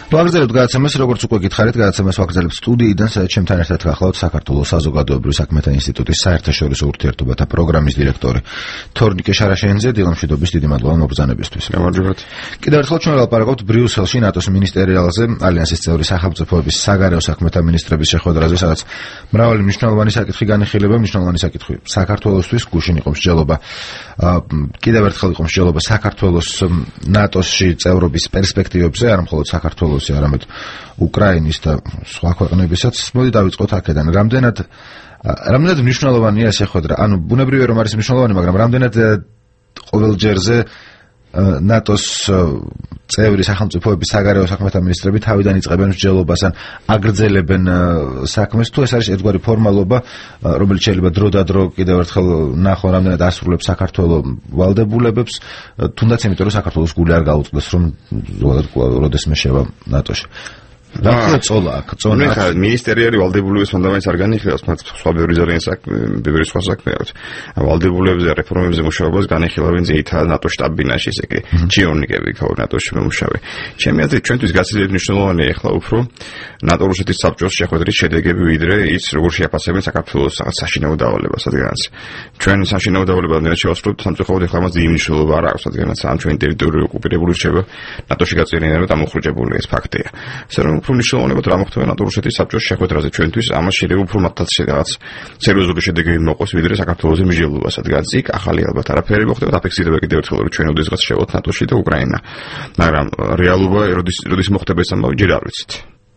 ვაგრძელებთ გადაცემას, როგორც უკვე გითხარით, გადაცემას ვაგრძელებთ სტუდიიდან, სადაც ჩემთან ერთად გახლავთ საქართველოს საზოგადოებრივ საქმეთა ინსტიტუტის საერთაშორისო ურთიერთობათა პროგრამის დირექტორი თორნიკე შარაშენიძე. დილამშვიდობის, დიდი მადლობა მობრძანებისთვის. გამარჯობათ. კიდევ ერთხელ ჩვენ ველაპარაკობთ ბრიუსელში ნატოს მინისტერიალზე, ალიანსის წევრი სახელმწიფოების საგარეო საქმეთა მინისტრების შეხვედრაზე, სადაც მრავალი მნიშვნელოვანი საკითხი განიხილება, მნიშვნელოვანი საკითხი საქართველოსთვის, გუშინ იყო მსჯელობა, კიდევ ერთხელ იყო მსჯელობა საქართველოს ნატოსში წევრობის პერსპექტივებზე, არა მხოლოდ საქართველოს, არამედ უკრაინის და სხვა ქვეყნებისაც. მოდი დავიწყოთ აქედან. რამდენად მნიშვნელოვანია შეხვედრა? ანუ ბუნებრივია რომ არის მნიშვნელოვანი, მაგრამ რამდენად ყოველჯერზე ნატოს წევრი სახელმწიფოების საგარეო საქმეთა მინისტრები თავიდან იწყებენ მსჯელობას ან აგრძელებენ საქმეს, თუ ეს არის ერთგვარი ფორმალობა, რომელიც შეიძლება დრო-და-დრო კიდევ ერთხელ ნახონ, რამდენად ასრულებს საქართველოს ვალდებულებებს, თუნდაც იმიტომ რომ საქართველოს გული არ გაუწყდეს, რომ ზოგადად როდესმე შევა ნატოში. რა წოლა აქ? წონა მინისტერიალი ვალდებულების ფუნდამენტს არ განიხილავს, მათ სხვა ბევრი სხვა საქმე აქვს. ვალდებულებზე, რეფორმებზე მუშაობას განიხილავენ ძირითადად ნატოს შტაბ-ბინაში, ესე იგი ჩიონიკები ქაო ნატოში მომუშავე. ჩემი აზრით, ჩვენთვის გაცილებით მნიშვნელოვანია ახლა უფრო ნატო-რუსეთის საბჭოს შეხვედრის შედეგები, ვიდრე ის როგორ შეაფასებენ საქართველოს საშინაო დავალებას, რადგანაც ჩვენ საშინაო დავალება რამდენად შევასრულებთ, სამწუხაროდ ახლა მას დიდი მნიშვნელობა არ აქვს, რადგანაც ამ ჩვენი ტერიტორია ოკუპირებული რჩება, ნატოში გაწევრიანება დამოუკიდებელი ეს ფაქტია. უფრო მნიშვნელოვანია რა მოხდება ნატო-რუსეთის საბჭოს შეხვედრაზე ჩვენთვის, ამას შეიძლება უფრო მათაც რაღაც სერიოზული შედეგები მოყოს, ვიდრე საქართველოს მსჯელობას, რადგან იქ ახალი ალბათ არაფერი მოხდება, დაფიქსირება კიდევ ერთხელ რომ ჩვენ ოდესღაც შევოთ ნატოში და უკრაინა. მაგრამ რეალობა როდის მოხდება ეს ამბავი ჯერ არ ვიცით.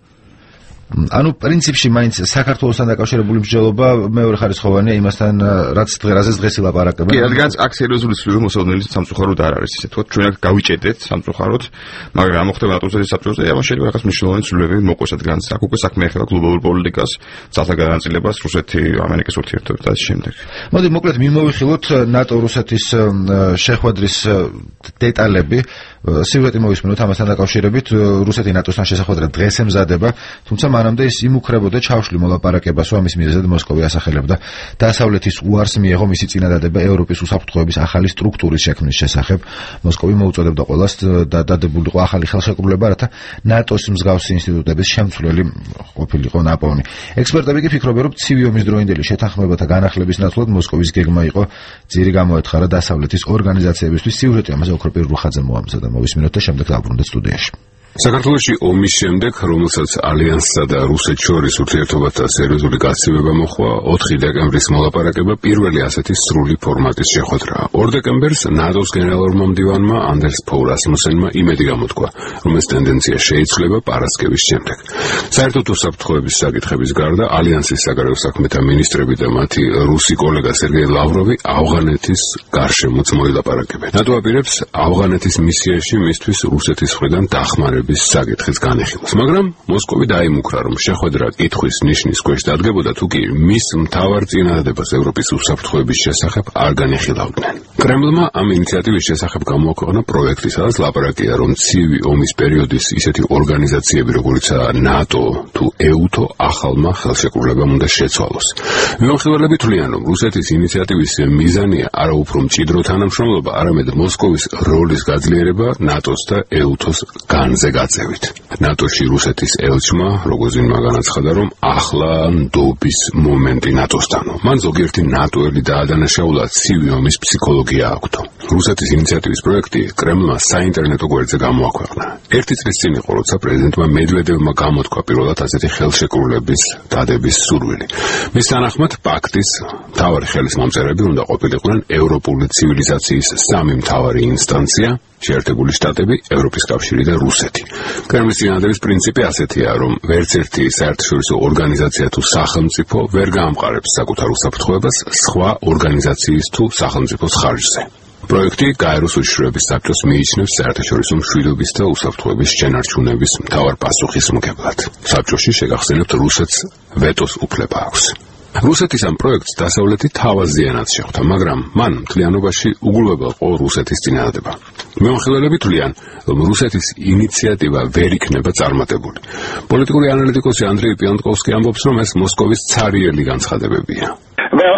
ანუ პრინციპში მაინც საქართველოსთან დაკავშირებული მსჯელობა მეორე ხარისხოვანია იმასთან, რაც დღეს ილაპარაკებენ. კი, რადგან აქ სერიოზული ცვლილება მოსალოდნელი სამწუხაროდ არ არის, ისე თქვა ჩვენ აქ გავიჭედეთ სამწუხაროდ, მაგრამ რა მოხდება ნატოს საბჭოზე, ამას შეიძლება რაღაც მნიშვნელოვანი ცვლილებები მოყოს, რადგან აქ უკვე საქმე ეხება გლობალურ პოლიტიკას, ძალთა განაწილებას, რუსეთი, ამერიკის ურთიერთობებს და ამ შემდეგ. მოდი მოკლედ მიმოვიხილოთ ნატო-რუსეთის შეხვედრის დეტალები. სიუჟეტი მოვისმინოთ ამასთან დაკავშირებით. რუსეთი ნატოსთან შესახვედრად დღეს ემზადება, თუმცა მანამდე ის იმუქრებოდა ჩავშლი მოლაპარაკებას, რომ ამის მიზეზად მოსკოვი ასახელებდა დასავლეთის უარს მიეღო მისი წინადადება ევროპის უსაფრთხოების ახალი სტრუქტურის შექმნის შესახებ. მოსკოვი მოუწოდებდა ყველას დადებულიყო ახალი ხელშეკრულება, რათა ნატოს მსგავსი ინსტიტუტების შემცვლელი ყოფილიყო ნაპოვნი. ექსპერტები კი ფიქრობენ, რომ ცივი ომის დროინდელი შეთანხმებათა განახლების ნაცვლად მოსკოვის გეგმა იყო ძირი გამოეთხარა დასავლეთის ორგანიზაციებისთვის. სიუჟეტი ამაზე ოქროპი რუხაძე მოამზადა. მოვისმინოთ და შემდეგ დავბრუნდეთ სტუდიაში. საქართველოში ომის შემდეგ, რომელსაც ალიანსსა და რუსეთს შორის ურთიერთობათა სერიოზული გაცივება მოჰყვა, 4 დეკემბრის მოლაპარაკება პირველი ასეთი სრული ფორმატის შეხვედრაა. 2 დეკემბერს ნატოს გენერალურმა მდივანმა ანდერს ფოუ რასმუსენმა იმედი გამოთქვა, რომ ეს ტენდენცია შეიცვლება პარასკევის შემდეგ. საერთოდ უსაფრთხოების საკითხების გარდა, ალიანსის საგარეო საქმეთა მინისტრები და მათი რუსი კოლეგა სერგეი ლავროვი ავღანეთის გარშემოც მოილაპარაკებენ. ნატო აპირებს ავღანეთის მისიაში მისთვის რუსეთის მხრიდან დახმარებას საკითხის განეხილვას, მაგრამ მოსკოვი დაიმუქრა, რომ შეხვედრა კითხვის ნიშნის ქვეშ დადგებოდა, თუ კი მის მთავარ წინადადებას ევროპის უსაფრთხოების შესახებ არ განეხილავდნენ. კრემლმა ამ ინიციატივის შესახებ გამოაქვეყნა პროექტი, სადაც ლაპარაკია, რომ ცივი ომის პერიოდის ისეთი ორგანიზაციები, როგორიცაა ნატო თუ ეუთო, ახალმა ხელშეკრულებამ უნდა შეცვალოს. მიმოხილველები თვლიან, რომ რუსეთის ინიციატივის მიზანია არა უფრო მჭიდრო თანამშრომლობა, არამედ მოსკოვის როლის გაძლიერება ნატოს და ეუთოს განზე გაწევით. ნატოში რუსეთის ელჩმა როგოზინმა განაცხადა, რომ ახლა ნდობის მომენტი ნატოსთანო. მან ზოგიერთი ნატოელი დაადანაშაულა ცივი ომის ფსიქოლოგია აქვთო. რუსეთის ინიციატივის პროექტი კრემლმა საინტერნეტო გვერდზე გამოაქვეყნა. 1 წლის წინ იყო, როცა პრეზიდენტმა მედვედევმა გამოთქვა პირველად ასეთი ხელშეკრულების დადების სურვილი. მის თანახმად პაქტის მთავარი ხელისმომწერები უნდა ყოფილიყვნენ ევროპული ცივილიზაციის 3 მთავარი ინსტანცია: შეერთებული შტატები, ევროპის კავშირი და რუსეთი. კრემლის წინადადების პრინციპი ასეთია, რომ ვერც ერთი საერთაშორისო ორგანიზაცია თუ სახელმწიფო ვერ გაამყარებს საკუთარ უსაფრთხოებას სხვა ორგანიზაციის თუ სახელმწიფოს ხარჯზე. პროექტი გაეროს უშიშროების საბჭოს მიიჩნევს საერთაშორისო მშვიდობის და უსაფრთხოების შენარჩუნების მთავარ პასუხისმგებლად. საბჭოში შეგახსენებთ, რუსეთს ვეტოს უფლება აქვს. რუსეთის ამ პროექტს დასავლეთი თავაზიანად შეხვდა, მაგრამ მან მთლიანობაში უგულებელ ყო რუსეთის წინადადება. მიმოხილველები თვლიან, რომ რუსეთის ინიციატივა ვერ იქნება წარმატებული. პოლიტიკური ანალიტიკოსი ანდრეი პიონტკოვსკი ამბობს, რომ ეს მოსკოვის ცარიელი განცხადებებია. Well,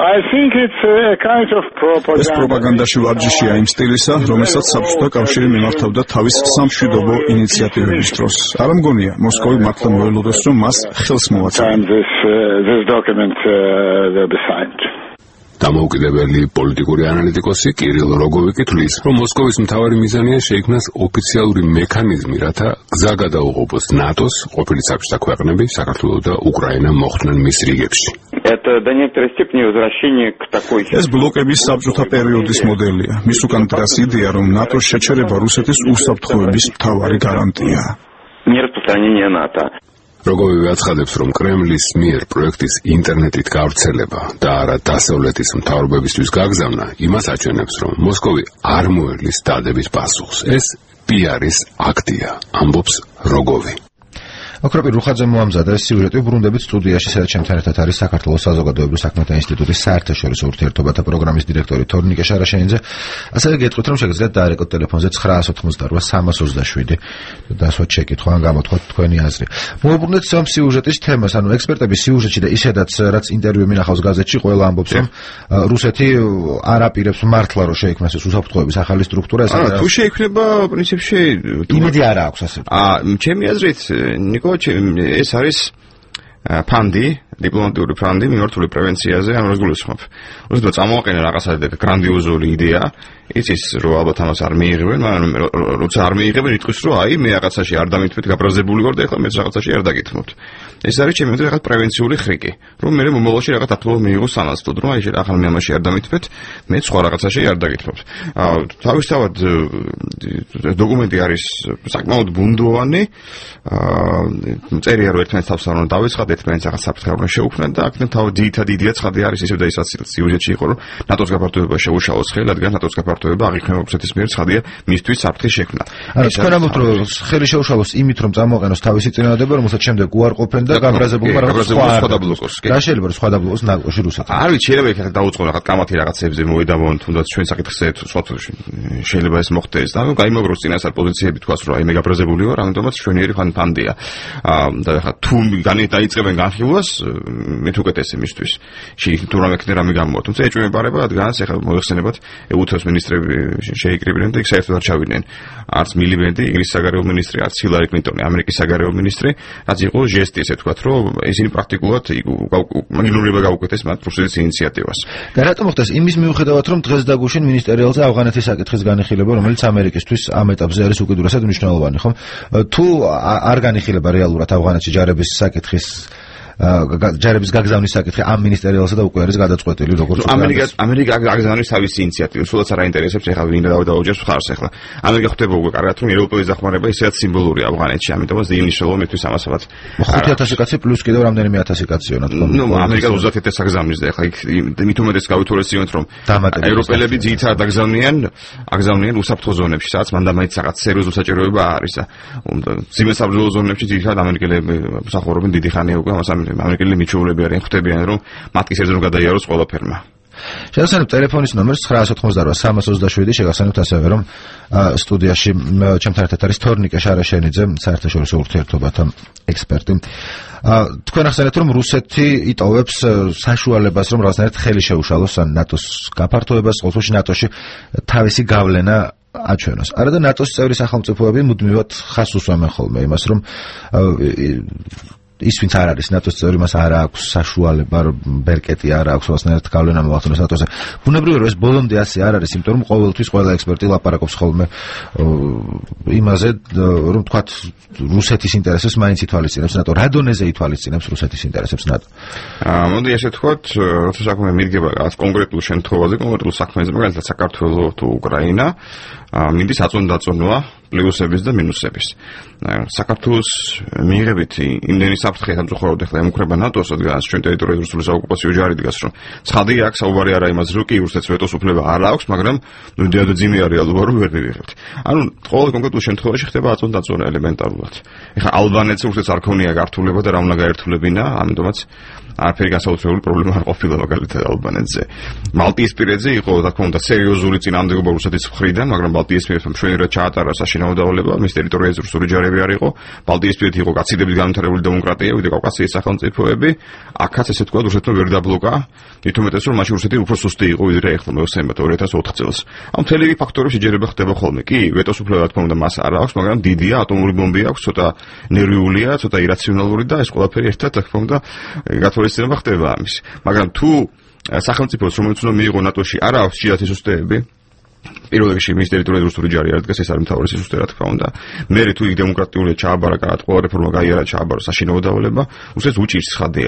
I think it's a kind of propaganda. ეს პროპაგანდაში ვარჯიშია იმ სტილისა, რომელსაც საბჭოთა კავშირი მიმართავდა თავის სამშვიდობო ინიციატივების დროს. არ მგონია, მოსკოვი მართლა მოელოდოს, რომ მას ხელს მოაწოდა. This document will be signed. დამოუკიდებელი პოლიტიკური ანალიტიკოსი კირილ როგოვი თვლის, რომ მოსკოვის მთავარი მიზანია შეიქმნას ოფიციალური მექანიზმი, რათა გზა გადაუღობოს ნატოს, ყოფილი საბჭოთა ქვეყნები, საქართველო და უკრაინა მოხვდნენ მის რიგებში. Это до некоторой степени возвращение к такой... ეს ბლოკების საბჭოთა პერიოდის მოდელია. მის უკან დგას იდეა, რომ ნატოს შეჩერება რუსეთის უსაფრთხოების მთავარი გარანტია. Нераспространение НАТО. როგორი აცხადებს, რომ კრემლის მიერ პროექტის ინტერნეტით გავრცელება და არა დასავლეთის მთავრობებისთვის გაგზავნა იმას აჩვენებს, რომ მოსკოვი არ მოერლის დადების პასუხს. ეს პიარის აქტია, ამბობს როგოვი. ოქროპი რუხაძე მოამზადა სიუჟეტი ბრუნდებით სტუდიაში, სადაც ჩემთან ერთად არის საქართველოს საზოგადოებრივ საქმეთა ინსტიტუტის საერთაშორისო ურთიერთობათა პროგრამის დირექტორი თორნიკე შარაშენიძე. ასევე გეტყვით, რომ შეგიძლიათ დაარეკოთ ტელეფონზე 988 327 დასვათ შეკითხვა ან გამოთქვათ თქვენი აზრი. მოვუბრუნდეთ ამ სიუჟეტის თემას, ანუ ექსპერტები სიუჟეტში და ისედაც რაც ინტერვიუ მინახავს გაზეთში, ყველა ამბობს, რომ რუსეთი არ აპირებს მართლა რომ შეიქმნას ეს უსაფრთხოების ახალი სტრუქტურა. თუ შეიქმნება პრინციპში იმედი არ აქვს ასე. ჩემი აზრით, ნიკო ეს არის ფანდი, დიპლომატიური ფანდი მიმართული პრევენციაზე, ამ რას გულისხმობ. უბრალოდ წამოაყენა რაღაცა გრანდიოზული იდეა, იცის რომ ალბათ ამას არ მიიღებენ, მაგრამ როცა არ მიიღებენ, იტყვის რომ აი მე რაღაცაში არ დამითმეთ, გაბრაზებული ვარ და ეხლა მეც რაღაცაში არ დაგითმობთ. ეს არის ჩემი აზრით რაღაც პრევენციული ხრიკი, რომ მე მომავალში რაღაც ახლო მიიღოს სანაცვლოდ, რომ აი ახლა მე ამაში არ დამითმეთ, მე სხვა რაღაცაში არ დაგითმობთ. თავისთავად დოკუმენტი არის საკმაოდ ბუნდოვანი, წერია რომ ერთმანეთს თავს არ უნდა დავეცხადეთ, ერთმანეთს რაღაც საფრთხე შეუქმნათ და აქ თავი ძირითადი იდეა ცხადი არის ისევ და ისაც სიუჟეტში იყო, რომ ნატოს გაფართოება შეუშალოს ხელი, რადგან ნატოს გაფართოება აღიქმნება რუსეთის მიერ ცხადია მისთვის საფრთხის შექმნა. ანუ თქვენ ამბობთ, რომ ხელი შეუშალოს იმით, რომ წამოაყენოს თავისი წინადადება, რომელსაც შემდეგ უარყოფენ და გაბრაზებულმა რაღაც სხვა დაბლოკოს. რა შეიძლება რომ სხვა დაბლოკოს ნაკოში რუსეთი. არ ვიცი, შეიძლება იქ დაუწყო რაღაც კამათი რაღაცებზე მოედავონ, თუნდაც ჩვენ საკითხზე სხვა შეიძლება ეს მოხდეს. და გაიმაგროს წინასწარ პოზიციები თქვას, რომ აი მე გაბრაზებული ვარ, ამიტომაც ჩვენიერი ფანდია. და ხა თუ დაიწყებენ განხილვას მით უკეთესი მისთვის. თუ რამე ქნე რამე გამოვა. თუმცა ეჭვმეპარება, რადგანაც ეხლა მოიხსენებათ ეუთოს მინისტრები შეიკრიბნენ და იქ საერთოდ არ ჩავიდნენ. არც მილიბენდი, ინგლისის საგარეო მინისტრი, არც ჰილარი კლინტონი, ამერიკის საგარეო მინისტრი, რაც იყო ჟესტი, ესე ვთქვათ, რომ ისინი პრაქტიკულად მაგილურება გაუკეთეს მათ რუსეთის ინიციატივას. და რატომ ხდეს იმის მიუხედავად, რომ დღეს დაგუშინ მინისტერიალზე ავღანეთის საკითხის განხილება, რომელიც ამერიკისთვის ამ ეტაპზე არის უკიდურესად მნიშვნელოვანი, ხომ? თუ არ განიხილება რეალურად ავღანეთში ჯარების საკითხის ჯარების გაგზავნის საკითხი ამ მინისტერიალსა და უკვე არის გადაწყვეტილი როგორც ამერიკა გაგზავნის თავისი ინიციატივა, სულაც არ აინტერესებს ეხლა ვინ დაუჯერს მხარს ეხლა. ამერიკა ხვდება უკვე კარგად, რომ ევროპელის დახმარება ისედაც სიმბოლურია ავღანეთში, ამიტომაც იმნიშნელობა მისთვის ამასაბად. 5000 კაცი პლუს კიდევ რამდენიმე 1000 კაცია თქო. ნუ ამერიკა 30000 აგზავნის და ეხლა იქ მით უმეტეს გავითვალისწინოთ, რომ ევროპელები ძირითადად აგზავნიან უსაფრთხო ზონებში, სადაც მანდამაიც რაღაც სერიოზული საჭიროება არის. ძიმე საბრძოლო ზონებში ძირითადად ამერიკელები მსახურობენ დიდი ხანია უკვე ამას ამერიკელი მიჩვეულები არიან, ხვდებიან რომ მათ ისე რომ გადაიაროს ყველაფერმა. შეგახსენებთ ტელეფონის ნომერს 988 327 შეგახსენებთ ასევე რომ სტუდიაში ჩემთან ერთად არის თორნიკე შარაშენიძე, საერთაშორისო ურთიერთობათა ექსპერტი. თქვენ ახსენეთ რომ რუსეთი იტოვებს საშუალებას რომ რაღაცნაირად ხელი შეუშალოს ნატოს გაფართოებას, ყოველთვის ნატოში თავისი გავლენა აჩვენოს. არა და ნატოს წევრი სახელმწიფოები მუდმივად ხას უსვამენ ხოლმე იმას რომ ის ვინც არ არის ნატოს წევრი, მას არ აქვს საშუალება, ბერკეტი არ აქვს რაღაცნაირად გავლენა მოახდინოს ნატოზე. ბუნებრივია რომ ეს ბოლომდე ასე არ არის, იმიტომ რომ ყოველთვის ყველა ექსპერტი ლაპარაკობს ხოლმე იმაზე, რომ თქვათ რუსეთის ინტერესებს მაინც ითვალისწინებს ნატო. რა დონეზე ითვალისწინებს რუსეთის ინტერესებს ნატო? მოდი ესე ვთქვათ, როცა საქმე მიდგება რაღაც კონკრეტულ შემთხვევაზე, კონკრეტულ საქმეზე, მაგალითად საქართველო თუ უკრაინა, მინდის აწონდაწონვა პლუსების და მინუსების. საქართველოს მიიღებით იმდენი საფრთხე სამწუხაროდ ეხლა ემუქრება ნატოს, რადგან ჩვენ ტერიტორიაზე რუსული საოკუპაციო ჯარი დგას, რომ ცხადია აქ საუბარი არა იმაზე, რომ კი რუსეთს ვეტოს უფლება არ აქვს, მაგრამ ძიმეა რეალობა, რომ ვერ მივიღებთ. ანუ ყოველ კონკრეტულ შემთხვევაში ხდება აწონდაწონვა ელემენტარულად. ეხლა ალბანეთს რუსეთს არ ქონია გართულება და რა უნდა გაერთულებინა, ამიტომაც არაფერი განსაკუთრებული პრობლემა არ ყოფილა მაგალითად ალბანეთზე. მალტიისპირეთზე იყო, რა თქმა უნდა, სერიოზული წინააღმდეგობა რუსეთის მხრიდან, მაგრამ მალტიისპირეთმა მშვენივრად ჩაატარა საშინაო შინაოდავალება, მის ტერიტორიაზე რუსული ჯარები არ იყო, ბალტიისპირეთი იყო გაცილებით განვითარებული დემოკრატია, ვიდრე კავკასიის სახელმწიფოები, აქაც ესე თქვა რუსეთმა ვერ დაბლოკა, თვითონაც რომ მაშინ რუსეთი უფრო სუსტი იყო ვიდრე ახლა მოიხსენებათ 2004 წელს. ამ მთელი ფაქტორები შეჯერება ხდება ხოლმე. კი, ვეტოს უფლება რა თქმა უნდა მას არ აქვს, მაგრამ დიდია, ატომური ბომბი აქვს, ცოტა ნერვიულია, ცოტა ირაციონალური და ეს ყველაფერი ერთად რა თქმა უნდა გათვალისწინება ხდება ამის. მაგრამ თუ სახელმწიფოს რომელიც უნდა მიიღო ნატოში არ აქვს ჭიათის უსტეები პირველ რიგში მის ტერიტორიაზე რუსული ჯარი არ დგას ეს არის მთავარი სიზუსტე რა თქმა უნდა მერე თუ იქ დემოკრატიული ჩააბარა კარად ყველა რეფორმა გაიარა ჩააბარა საშინაო დავალება უსეს უჭირს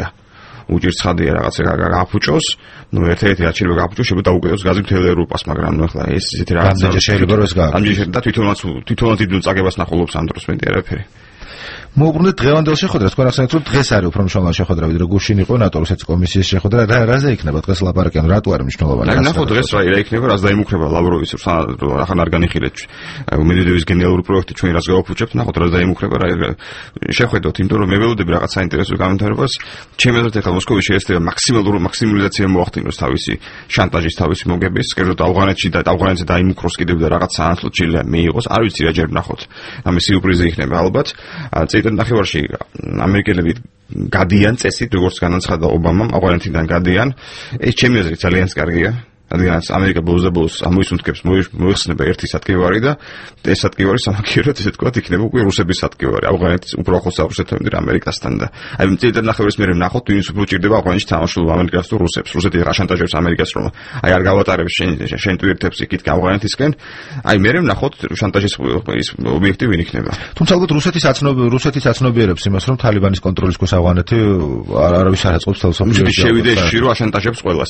ხადია რაღაცა გაფუჭოს ნუ ერთ-ერთი რაც შეიძლება გაფუჭოს შეიძლება დაუკიდოს გაზი მთელ ევროპას მაგრამ ნუ ახლა ეს ისეთი რაღაცა შეიძლება რომ ეს გააკეთოს ამჯერად და თვითონაც იდულ წაგებას ნახულობს ამ დროს მეტი არაფერი მოუბრუნდეთ დღევანდელ შეხვედრას, თქვენ ახსენეთ, რომ დღეს არის უფრო მნიშვნელოვანი შეხვედრა, ვიდრე გუშინ იყო ნატო-რუსეთის კომისიის შეხვედრა, რაზე იქნება დღეს ლაპარაკი, ანუ რატო არის მნიშვნელოვანი? ნახო დღეს რა იქნება, რაც დაიმუქრება ლავროვის ახან არ განიხილეთ. მედვედევის გენერალური პროექტი ჩვენ რაც გავაფუჭებთ, ნახოთ რა დაიმუქრება, რა შეხვედროთ, იმიტომ რომ მე ველოდები რაღაც საინტერესო განვითარებას, ჩემი აზრით ახლა მოსკოვი შეესწრება მაქსიმალიზაცია მოახდინოს თავისი შანტაჟის, თავისი მოგების, კერძოდ ავღანეთში დაიმუქროს კიდევ და რაღაც საანთლოდ შეიძლება მიიღოს, არ ვიცი რა ჯერ ნახოთ. ამის სიურპრიზი იქნება ალბათ. ნახევარში ამერიკელები გადიან წესით როგორც განაცხადა ობამამ ავღანეთიდან გადიან ეს ჩემი აზრით ძალიან კარგია რადგან ამერიკა ბოლოს ამოისუნთქებს მოიხსნება ერთი სატკივარი და ეს სატკივარი სამაგიეროდ ესე თქვა იქნება უკვე რუსების სატკივარი ავღანეთის უფრო ახლოს რუსეთთან და ამერიკასთან და აი წელიწად ნახევრის მერე ვნახოთ ვინც უფრო ჭირდება ავღანეთში თამაშულ ამერიკას თუ რუსებს რუსეთი რა შანტაჟებს ამერიკას რომ აი არ გავატარებს შენ ტვირთებს იქით ავღანეთისკენ აი მერე ვნახოთ შანტაჟის ის ობიექტი ვინ იქნება თუმცა ალბათ რუსეთის აცნობიერებს იმას რომ თალიბანის კონტროლის ქვეშ ავღანეთი არავის არ აწყობს თელ სოფლიოში შევიდა ისში რომ აშანტაჟებს ყველას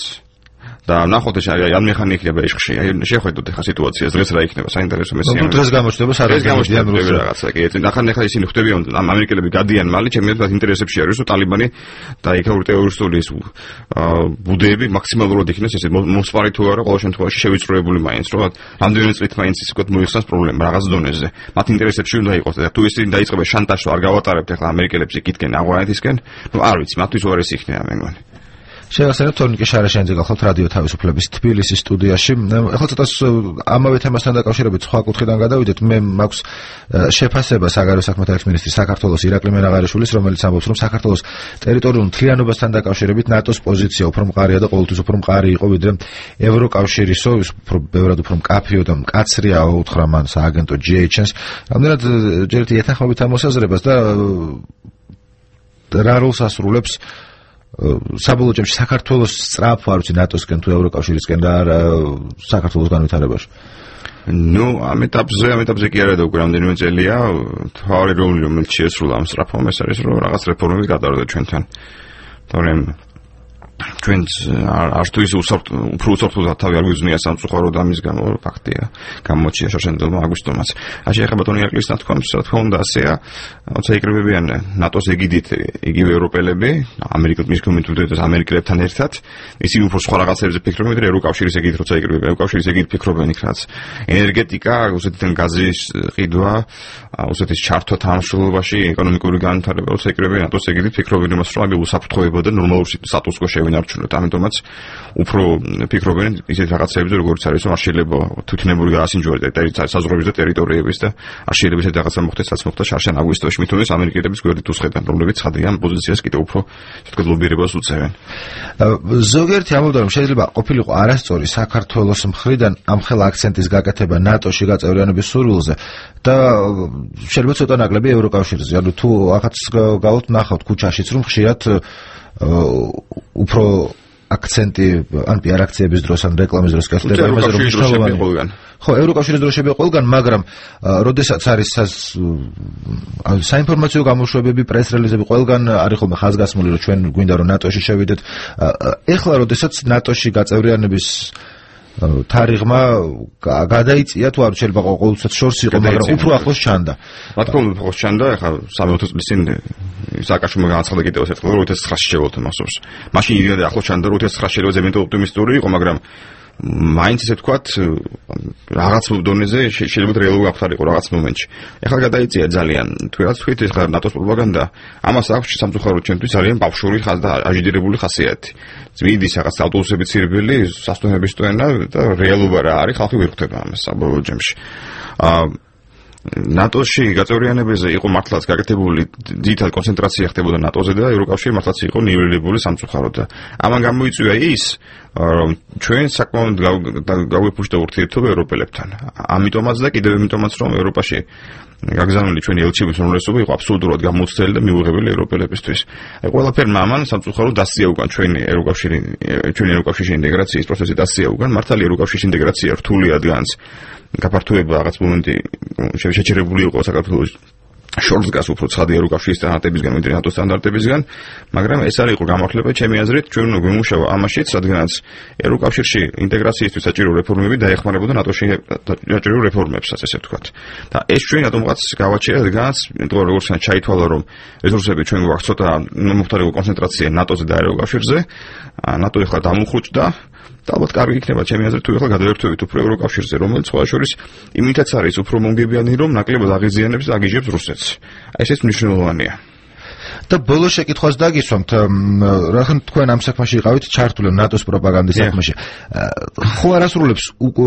და ნახოთ ეს ამ მექანი იქნება ეშხში. აი შეხვედროთ ახლა სიტუაციას დღეს რა იქნება საინტერესო მესია. ნუ დღეს გამოჩნდება სადღაც რაღაცა კი ეს ახლა ისინი ხვდებიან ამერიკელები გადიან მალე ჩემი აზრით ინტერესებში არის რომ ტალიბანი და იქაური ტერორისტული ის ბუდეები მაქსიმალურად იქნეს ესე მოსპარი თუ არა ყოველ შემთხვევაში შევიწროებული მაინც რომ რამდენიმე წლით მაინც ისე ვთქვათ მოიხსნას პრობლემა რაღაც დონეზე. მათ ინტერესებში უნდა იყოს და თუ ისინი დაიწყება შანტაჟს არ გავატარებთ ახლა ამერიკელებს იქითკენ ავღანეთისკენ ნუ არ ვიცი მათთვის უარეს იქნება მე მგონი. შევასწავლეთ თორნიკე შარაშენიძე გახლავთ რადიო თავისუფლების თბილისის სტუდიაში. ახლა ცოტა ამავე თემასთან დაკავშირებით სხვა კუთხიდან გადავიდეთ. მე მაქვს შეფასება საგარეო საქმეთა ministris საქართველოს ირაკლი მენაღარიშვილის, რომელიც ამბობს, რომ საქართველოს ტერიტორიულ მთლიანობასთან დაკავშირებით ნატოს პოზიცია უფრო მყარია და ყოველთვის უფრო მყარი იყო ვიდრე ევროკავშირისო, ის უფრო ბევრად უფრო მკაფიო და მკაცრია უთხრა მან სააგენტო GHN-ს. რამდენად ჯერეთი ეთანხმებით ამ მოსაზრებას და რა როლს ასრულებს საბოლოო ჯამში საქართველოს სწრაფ არ ვიცი ნატოსკენ თუ ევროკავშირისკენ და საქართველოს განვითარებაში. ნუ ამ ეტაპზე კი არა და უკვე რამდენიმე წელია თავი რომელიც შეესრულა ამ სწრაფობამ ეს არის რომ რაღაც რეფორმები გადავიდა ჩვენთან. თორემ ჩვენც არ თუ ის უფრო უსაფრთხო თავი არ გვიზნია სამწუხარო და ამის გამო ფაქტია გამოჩია შარშენძელმა აგვისტომაც. ასე ახლა ბატონი ირაკლის ნათქვამს რა თქმა უნდა ასეა როცა იკრიბებიან ნატოს ეგიდით იგივე ევროპელები ამერიკის კომიტეტის ამერიკელებთან ერთად ისინი უფრო სხვა რაღაცებზე ფიქრობენ ვიდრე ევროკავშირის ეგიდით როცა იკრიბებიან ევროკავშირის ეგიდით ფიქრობენ იქ რაც ენერგეტიკა რუსეთიდან გაზის ყიდვა რუსეთის ჩართვა თანამშრომლობაში ეკონომიკური განვითარება როცა იკრიბებიან ნატოს ეგიდით ფიქრობენ იმას რომ აი უსაფრთხოება და ნორმალური სტატუს-კვო შევინარჩუნოთ ამიტომაც უფრო ფიქრობენ ისეთ რაღაცებზე როგორც არის რომ არ შეიძლება თვითნებური გაასინჯოს საზღვრების და ტერიტორიების და არ შეიძლება ისეთ რაღაცა მოხდეს რაც მოხდა შარშან აგვისტოში მით უმეტეს ამერიკელების გვერდით უსხედან რომლებიც ხადიან პოზიციას კიდევ უფრო თქო ლობირებას უწევენ ზოგიერთი ამბობდა რომ შეიძლება ყოფილიყო არასწორი საქართველოს მხრიდან ამ ხელ აქცენტის გაკეთება ნატოში გაწევრიანების სურვილზე და შეიძლება ცოტა ნაკლები ევროკავშირზე ანუ თუ ახაც გავთ ნახავთ ქუჩაშიც რომ ხშირად უფრო აქცენტი ან პიარ აქციების დროს ან რეკლამის დროს გასწრება იმაზე რომ მნიშვნელოვანი ხო ევროკავშირის დროშები ყველგან მაგრამ როდესაც არის საინფორმაციო გამოშვებები პრეს-რელიზები ყველგან არის ხოლმე ხაზგასმული რომ ჩვენ გვინდა რომ ნატოში შევიდეთ ეხლა როდესაც ნატოში გაწევრიანების თარიღმა გადაიწია თუ არ შეიძლება ყოველთვის შორს იყო მაგრამ უფრო ახლოს ჩანდა. რა თქმა უნდა ახლოს ჩანდა ახლა 3-4 წლის წინ სააკაშვილმა განაცხადა კიდევ ერთ ყოველ 2009-ში შევალთ მასობს. მაშინ იდეა ახლოს ჩანდა 2009-ში შეიძლება ზემოდან ოპტიმისტური იყო მაგრამ მაინც ესე ვთქვათ რაღაც დონეზე შეიძლება რეალური აღთარიყო რაღაც მომენტში. ეხლა გადაიწია ძალიან თქვენაც თქვით ეხლა ნატოს პროპაგანდა ამას აქვს სამწუხაროდ ჩვენთვის ძალიან ბავშვური და აჟიდირებული ხასიათი. ძვიდის რაღაც ავტობუსების ცირბილი, სასტუმროების ტვენა და რეალობა რა არის ხალხი ვერ ხვდება ამას საბოლოო ჯამში. ნატოში გაწევრიანებაზე იყო მართლაც გაკეთებული ძირითადი კონცენტრაცია ხდებოდა ნატოზე და ევროკავშირი მართლაც იყო ნიველირებული სამწუხაროდ და ამან გამოიწვია ის რომ ჩვენ საკმაოდ გავიფუშტა ურთიერთობა ევროპელებთან. ამიტომაც და კიდევ იმიტომაც რომ ევროპაში გაგზავნილი ჩვენი ელჩების უმრავლესობა იყო აბსოლუტურად გამოცდილი და მიუღებელი ევროპელებისთვის. ყველაფერმა ამან სამწუხაროდ დასწია უკან ჩვენი ევროკავშირის ინტეგრაციის პროცესი დასწია უკან. მართალი ევროკავშირის ინტეგრაცია რთული ადგანს გაფართოება რაღაც მომენტი შეჩერებული იყო საქართველოს შორს გას უფრო ცხადი ევროკავშირის სტანდარტებისგან ვიდრე ნატოს სტანდარტებისგან, მაგრამ ეს არ იყო გამართლება ჩემი აზრით, ჩვენ უნდა გვიმუშავა ამაშიც, რადგანაც ევროკავშირში ინტეგრაციისთვის საჭირო რეფორმები დაეხმარებოდა ნატოში საჭირო რეფორმებსაც, ესე ვთქვათ. და ეს ჩვენ რატომღაც გავაჩერეთ, რადგანაც როგორც ჩაითვალა, რომ რესურსები ჩვენ გვაქვს ცოტა მომხდარიყო კონცენტრაცია ნატოზე და ევროკავშირზე, ნატო ეხლა დამუხრუჭდა და ალბათ კარგი იქნება ჩემი აზრით თუ ეხლა გადავერთვებით უფრო ევროკავშირზე, რომელიც სხვა შორის იმითაც არის უფრო მომგებიანი, რომ ნაკლებად აღიზიანებს და აგიჟებს რუსეთს. ესეც მნიშვნელოვანია. და ბოლოს შეკითხვას დაგისვამთ, რადგან თქვენ ამ საქმეში იყავით ჩართული ნატოს პროპაგანდის საქმეში. ხო არასრულებს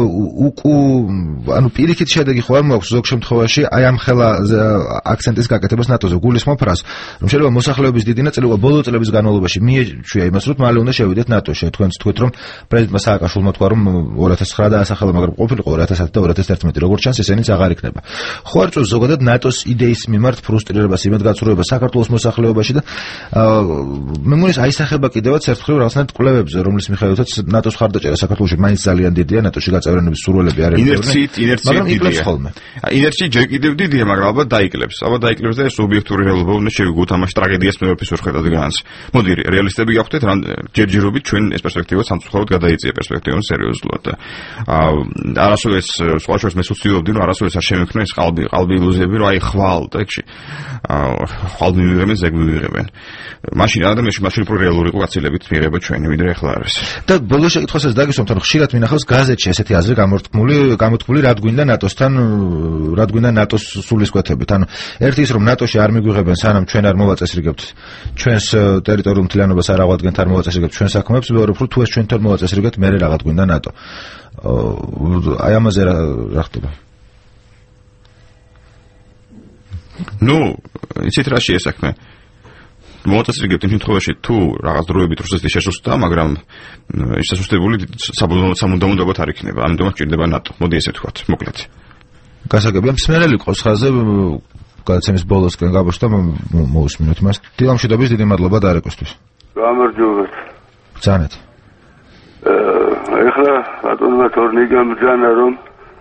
ანუ პირიქით შედეგი ხო არ მოაქვს ზოგ შემთხვევაში აი ამ ხელა აქცენტის გაკეთებას ნატოზე. გულისხმობ რას? რომ შეიძლება მოსახლეობის დიდი ნაწილი ბოლო წლების განმავლობაში მიეჩვია იმას, რომ მალე უნდა შევიდეთ ნატოში. თქვენც თქვით, რომ პრეზიდენტმა სააკაშვილმა თქვა, რომ 2009 დაასახელა, მაგრამ ყოფილიყო 2010 და 2011. როგორც ჩანს, ესენიც აღარ იქნება. ხო არ წევს ზოგადად ნატოს იდეის მიმართ ფრუსტრირებას, იმედგაცრუებას საქართველოს მოსახლეობაში და მე მგონი აისახება კიდევაც ერთხელ რაღაცნაირ კვლევებზე, რომლის მიხედვითაც ნატოს მხარდაჭერა საქართველოში მაინც ძალიან დიდია, ნატოში გაწევრიანების სურვილები არ ინერციით მაგრამ იკლებს ხოლმე. ინერცია ჯერ კიდევ დიდია, მაგრამ ალბათ დაიკლებს. ალბათ დაიკლებს და ეს ობიექტური რეალობა უნდა შევიგოთ ამაში ტრაგედიას მე ვერაფერს ვერ ხედავ განს. მოდი რეალისტები გავხდეთ, ჯერჯერობით ჩვენ ეს პერსპექტივა სამწუხაროდ გადაიწია პერსპექტივას სერიოზულად და არასოდეს სხვა შორის მე ვცდილობდი, რომ არასოდეს არ შემექნა ეს ყალბი ილუზიები, რომ აი ხვალ და ეგში ხვალ მივიღებენ ზეგმივიღებენ. მაშინ ადამიანში მაშინ უფრო რეალური იყო გაცილებით მიიღება ჩვენი ვიდრე ახლა არის. და ბოლოს შეკითხვასაც დაგისვამთ, რომ ხშირად მინახავს გაზეთში ესეთი აზრი გამოთქმული, რად გვინდა ნატოსთან, რად გვინდა ნატოს სულისკვეთებით. ანუ ერთი ის რომ ნატოში არ მიგვიღებენ, სანამ ჩვენ არ მოვაწესრიგებთ ჩვენს ტერიტორიულ მთლიანობას არ აღვადგენთ, არ მოვაწესრიგებთ ჩვენ საქმეებს, მეორე უფრო თუ ეს ჩვენთან მოვაწესრიგებთ, მე რაღაც გვინდა ნატო. აი ამაზე რა ხდება? ნუ იცით რა შეესაქმე? მოაწესრიგებთ იმ შემთხვევაში თუ რაღაც დროებით რუსეთი შესუსტდა, მაგრამ ეს შესუსტებული სამუდამოდ არ იქნება. ამიტომაც ჭირდება ნატო. მოდი ესე ვთქვათ, მოკლედ. გასაგებია მსმენელი ყავს ხაზზე გადაცემის ბოლოსკენ გაბოშდა მოусმინოთ მას. დილამშვიდობის დიდი მადლობა დარეკოსთვის. გამარჯობათ. ბრძანეთ. ეხლა ბატონმა თორნი გამბრძანა რომ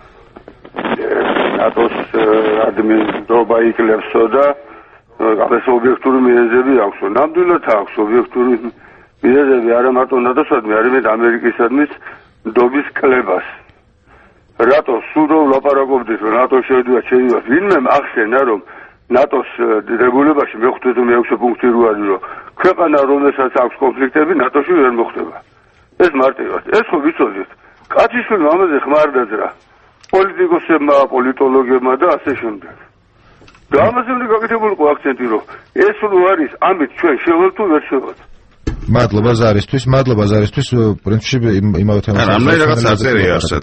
ნატოს ადმინისტრობა იკლევსო და ეს ობიექტური მიზეზები აქვს. ნამდვილად აქვს ობიექტური მიზეზები არა მარტო ნატოსადმი, არამედ ამერიკისადმის ნდობის კლებას. რატო სულ ვლაპარაკობდით, რომ ნატო შეიძლება ვინმე ახსენა, რომ ნატოს დებულებაში მეხუთე თუ მეექვსე პუნქტი რო არის, რომ ქვეყანა რომელსაც აქვს კონფლიქტები ნატოში ვერ მოხდება. ეს მარტივად. ეს ხო ვიცოდით. კაცისშვილი ამაზე ხმარ დაძრა. პოლიტიკოსებმა, პოლიტოლოგებმა და ასე შემდეგ. და ამაზე უნდა გაკეთებულიყო აქცენტი, რომ ეს რო არის, ამით ჩვენ შევალ თუ ვერ შევალ. მადლობა ზარისთვის, პრინციპში იმავე თემას. რამე რაღაც არ წერია არსად.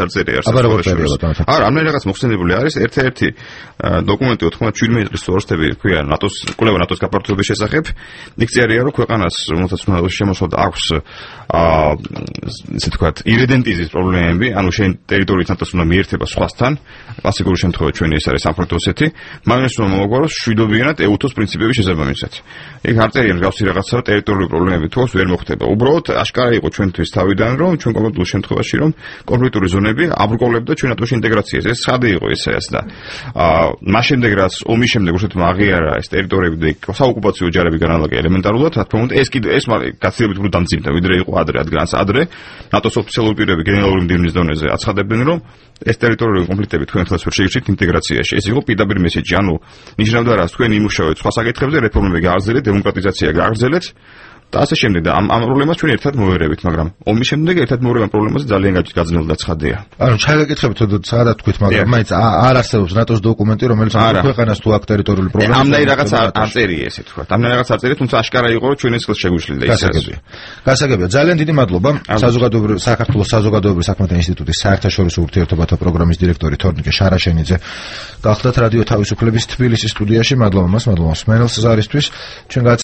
რამე რაღაც მოხსენებული არის ერთ-ერთი დოკუმენტი 97 წლის ორსტები ქვია ნატოს კვლევა ნატოს გაფართოების შესახებ. იქ წერია, რომ ქვეყანას რომელსაც ნატოს შემოსვლა აქვს ესე ვთქვათ, ირიდენტიზის პრობლემები, ანუ შენ ტერიტორიით ნატოს უნდა მიერთება სხვასთან. კლასიკური შემთხვევა ჩვენი ეს არის სამხრეთ ოსეთი, მაგრამ ეს რომ მოგვაროს შვიდობიანად ეუთოს პრინციპების შესაბამისად. იქ არ წერია მსგავსი რაღაცა ტერიტორიული პრობლემები თავს ვერ მოხდება. უბრალოდ აშკარა იყო ჩვენთვის თავიდან, რომ ჩვენ კონკრეტულ შემთხვევაში რომ კონფლიქტური ზონები აბრკოლებდა ჩვენ ნატოში ინტეგრაციას. ეს ხადი იყო ეს და მას შემდეგ რაც ომის შემდეგ რუსეთმა აღიარა ეს ტერიტორიები და საოკუპაციო ჯარები განალაგა ელემენტარულად, რა თქმა უნდა, ეს გაცილებით უფრო დამძიმდა, ვიდრე იყო ადრე, რადგანაც ადრე ნატოს ოფიციალური პირები გენერალური მდივნის დონეზე აცხადებდნენ, რომ ეს ტერიტორიული კონფლიქტები თქვენ ხელს ვერ შეირჩით ინტეგრაციაში. ეს იყო პირდაპირ მესეჯი, ანუ ნიშნავდა რას, თქვენ იმუშავეთ სხვა საკითხებზე, რეფორმები გააგრძელეთ, დემოკრატიზაცია გააგრძელეთ. და ასე შემდეგ და ამ პრობლემას ჩვენ ერთად მოვერევით, მაგრამ ომის შემდეგ ერთად მოვერევ პრობლემაზე ძალიან გაძნელდა ცხადია. ანუ ჩაგეკითხებით, სადაც თქვით, მაგრამ მაინც არ არსებობს ნატოს დოკუმენტი, რომელიც ქვეყანას თუ აქ ტერიტორიული პრობლემა. ამნაირ რაღაც არ წერია, ესე თქვა. ამნაირ რაღაც არ წერია, თუმცა აშკარა იყო, რომ ჩვენი სკილს შეგვიშლიდა ის. გასაგებია. ძალიან დიდი მადლობა. საქართველოს საზოგადოებრივი საქმეთა ინსტიტუტის საერთაშორისო ურთიერთობათა პროგრამის დირექტორი თორნიკე შარაშენიძე. გახლდათ რადიო თავისუფლების თბილისის სტუდიაში. მადლობა მას, მადლობა მსმენელს ზარისთვის. ჩვენ